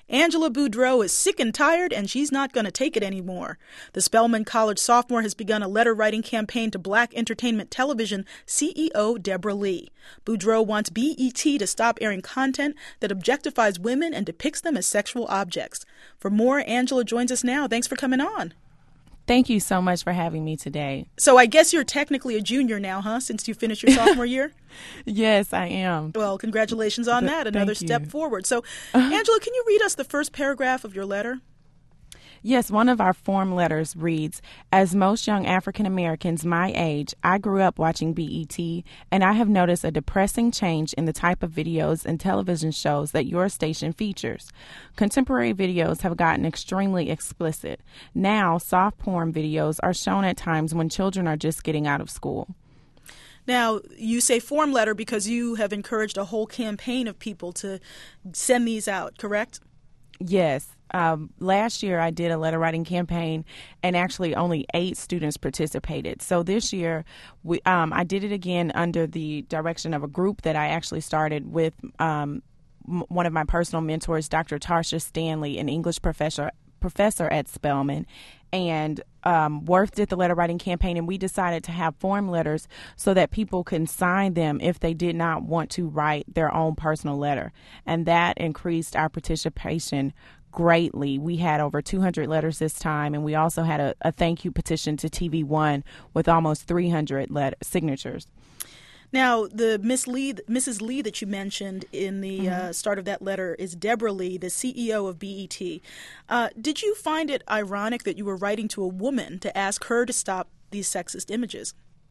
Angela Boudreau is sick and tired, and she's not going to take it anymore. The Spelman College sophomore has begun a letter-writing campaign to Black Entertainment Television CEO Deborah Lee. Boudreau wants BET to stop airing content that objectifies women and depicts them as sexual objects. For more, Angela joins us now. Thanks for coming on. Thank you so much for having me today. So I guess you're technically a junior now, huh, since you finished your sophomore year? Yes, I am. Well, congratulations on that. Another step forward. So, Angela, can you read us the first paragraph of your letter? Yes, one of our form letters reads, "As most young African Americans my age, I grew up watching BET, and I have noticed a depressing change in the type of videos and television shows that your station features. Contemporary videos have gotten extremely explicit. Now, soft porn videos are shown at times when children are just getting out of school." Now, you say form letter because you have encouraged a whole campaign of people to send these out, correct? Yes. Last year I did a letter writing campaign, and actually only 8 students participated. So this year I did it again under the direction of a group that I actually started with one of my personal mentors, Dr. Tarsha Stanley, an English professor at Spelman. And Worth did the letter writing campaign, and we decided to have form letters so that people can sign them if they did not want to write their own personal letter. And that increased our participation greatly. We had over 200 letters this time, and we also had a thank you petition to TV1 with almost 300 signatures. Now, the Mrs. Lee that you mentioned in the start of that letter is Deborah Lee, the CEO of BET. Did you find it ironic that you were writing to a woman to ask her to stop these sexist images?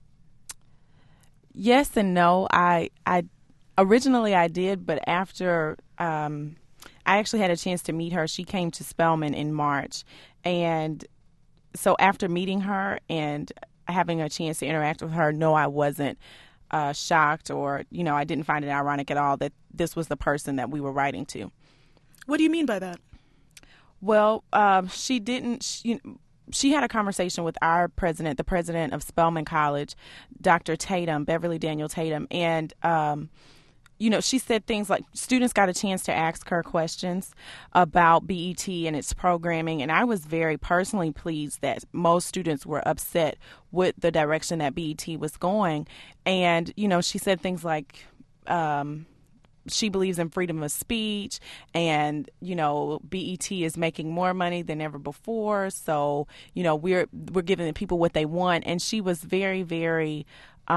Yes and no. I originally I did, but after I actually had a chance to meet her. She came to Spelman in March, and so after meeting her and having a chance to interact with her, no, I wasn't shocked, or I didn't find it ironic at all that this was the person that we were writing to. What do you mean by that? Well, she didn't. She had a conversation with our president, the president of Spelman College, Dr. Tatum, Beverly Daniel Tatum, and she said things like students got a chance to ask her questions about BET and its programming, and I was very personally pleased that most students were upset with the direction that BET was going. And, she said things like she believes in freedom of speech, and, BET is making more money than ever before, so, we're giving the people what they want. And she was very, very,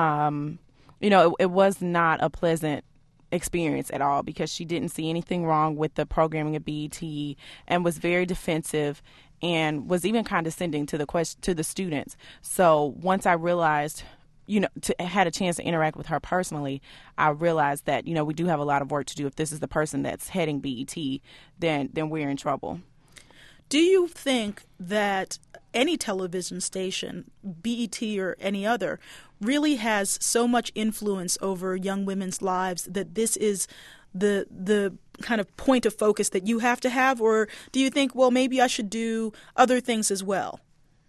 it was not a pleasant experience at all, because she didn't see anything wrong with the programming of BET and was very defensive and was even condescending to the students. So once I realized, had a chance to interact with her personally, I realized that, we do have a lot of work to do. If this is the person that's heading BET, then we're in trouble. Do you think that any television station, BET or any other, really has so much influence over young women's lives that this is the kind of point of focus that you have to have? Or do you think, well, maybe I should do other things as well?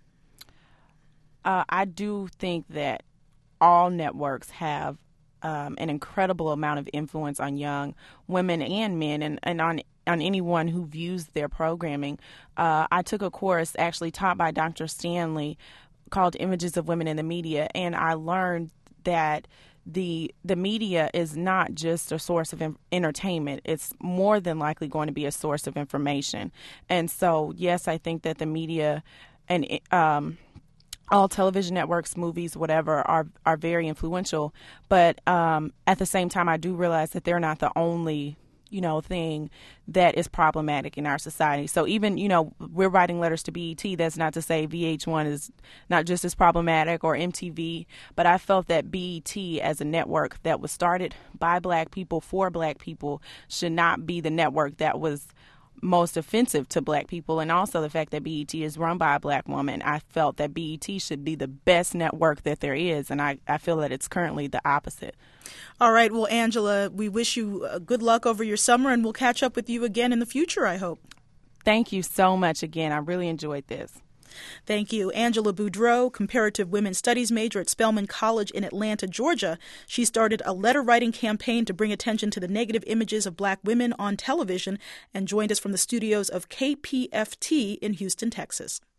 I do think that all networks have an incredible amount of influence on young women and men, and on anyone who views their programming. I took a course actually taught by Dr. Stanley called Images of Women in the Media, and I learned that the media is not just a source of entertainment. It's more than likely going to be a source of information. And so, yes, I think that the media and all television networks, movies, whatever, are very influential. But at the same time, I do realize that they're not the only thing that is problematic in our society. So even, we're writing letters to BET. That's not to say VH1 is not just as problematic, or MTV, but I felt that BET as a network that was started by Black people for Black people should not be the network that was most offensive to Black people. And also the fact that BET is run by a Black woman, I felt that BET should be the best network that there is, and I feel that it's currently the opposite. All right. Well, Angela, we wish you good luck over your summer, and we'll catch up with you again in the future, I hope. Thank you so much again. I really enjoyed this. Thank you. Angela Boudreau, comparative women's studies major at Spelman College in Atlanta, Georgia. She started a letter-writing campaign to bring attention to the negative images of black women on television and joined us from the studios of KPFT in Houston, Texas.